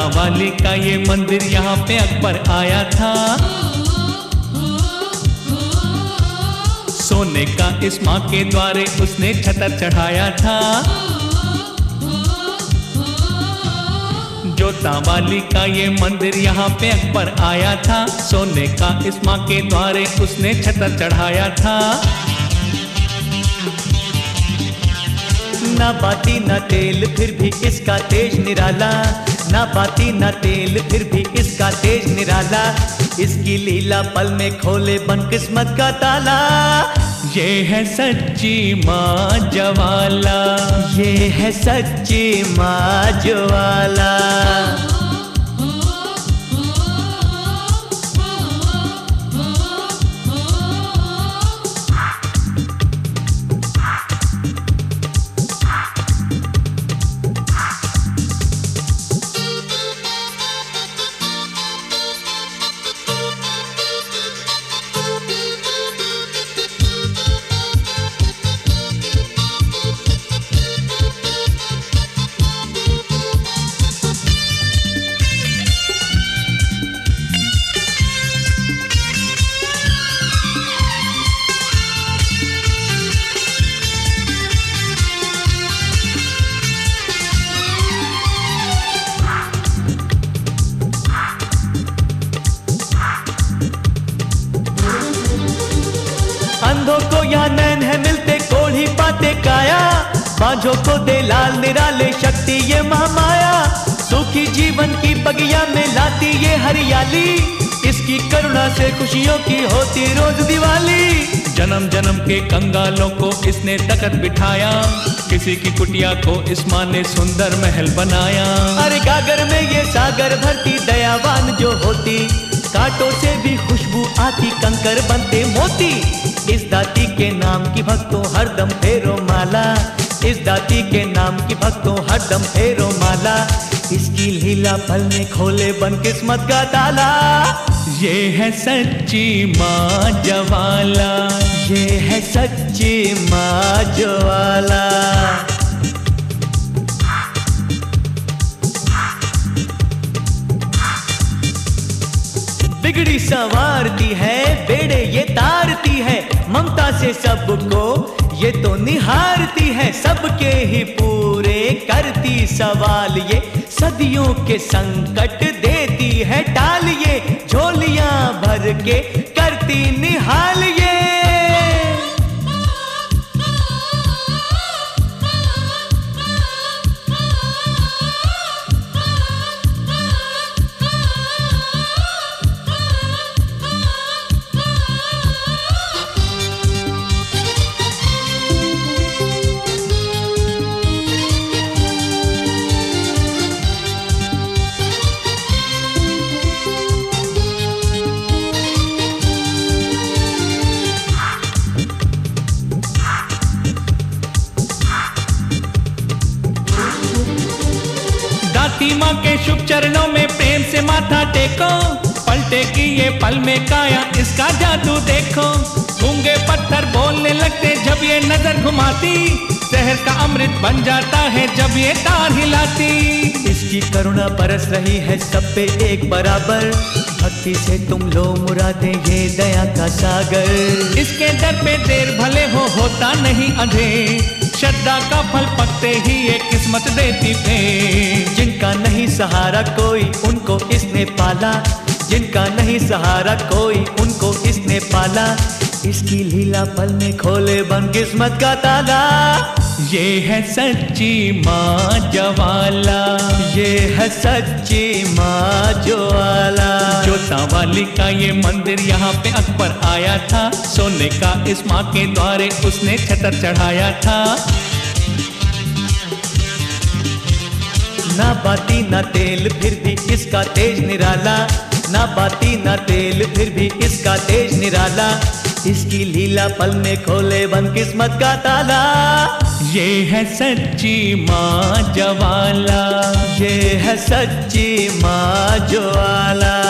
वाली का ये मंदिर यहाँ पे अकबर आया था। सोने का इस माँ के द्वारे उसने छतर चढ़ाया था। जोता वाली का ये मंदिर यहाँ पे अकबर आया था। सोने का इस माँ के द्वारे उसने छतर चढ़ाया था। ना बाती ना तेल फिर भी इसका तेज निराला, ना बाती ना तेल फिर भी इसका तेज निराला। इसकी लीला पल में खोले बनकिस्मत का ताला। ये है सच्ची माँ ज्वाला, ये है सच्ची माँ ज्वाला। अंधों को यहाँ नैन है मिलते कोढ़ी पाते काया। बांझों को दे लाल निराले शक्ति ये महामाया। सूखी जीवन की बगिया में लाती ये हरियाली। इसकी करुणा से खुशियों की होती रोज दिवाली। जन्म जन्म के कंगालों को इसने तकत बिठाया। किसी की कुटिया को इस माँ ने सुंदर महल बनाया। अरे गागर में ये सागर भरती दयावान जो होती। कांटों से भी खुशबू आती कंकर बनते मोती। इस दाती के नाम की भक्तों हरदम फेरो माला। इस दाती के नाम की भक्तों हरदम फेरो माला। इसकी लीला पल में खोले बनकिस्मत का ताला। ये है सच्ची माँ ज्वाला, ये है सच्ची माँ ज्वाला। बिगड़ी संवारती है बेड़े ये तारती है। ममता से सबको ये तो निहारती है। सबके ही पूरे करती सवाल ये। सदियों के संकट देती है टाल ये। झोलियां भर के करती निहाल ये। दाती माँ के शुभ चरणों में प्रेम से माथा टेको। पलटे की ये पल में काया इसका जादू देखो। गूंगे पत्थर बोलने लगते जब ये नजर घुमाती। शहर का अमृत बन जाता है जब ये तार हिलाती। इसकी करुणा बरस रही है सब पे एक बराबर। भक्ति से तुम लो मुरादे ये दया का सागर। इसके दर पे देर भले होता नहीं अंधेर। श्रद्धा का फल पकते ही ये किस्मत देती थे। जिनका नहीं सहारा कोई उनको इसने पाला। जिनका नहीं सहारा कोई उनको इसने पाला। इसकी लीला पल में खोले बनकिस्मत का ताला। ये है सच्ची माँ ज्वाला, ये है सच्ची माँ ज्वाला। जोता वाली का ये मंदिर यहाँ पे अकबर आया था। सोने का इस माँ के द्वारे उसने छतर चढ़ाया था। ना बाती ना तेल फिर भी इसका तेज निराला। ना बाती ना तेल फिर भी इसका तेज निराला। इसकी लीला पल में खोले बनकिस्मत का ताला। ये है सच्ची माँ ज्वाला, ये है सच्ची माँ ज्वाला।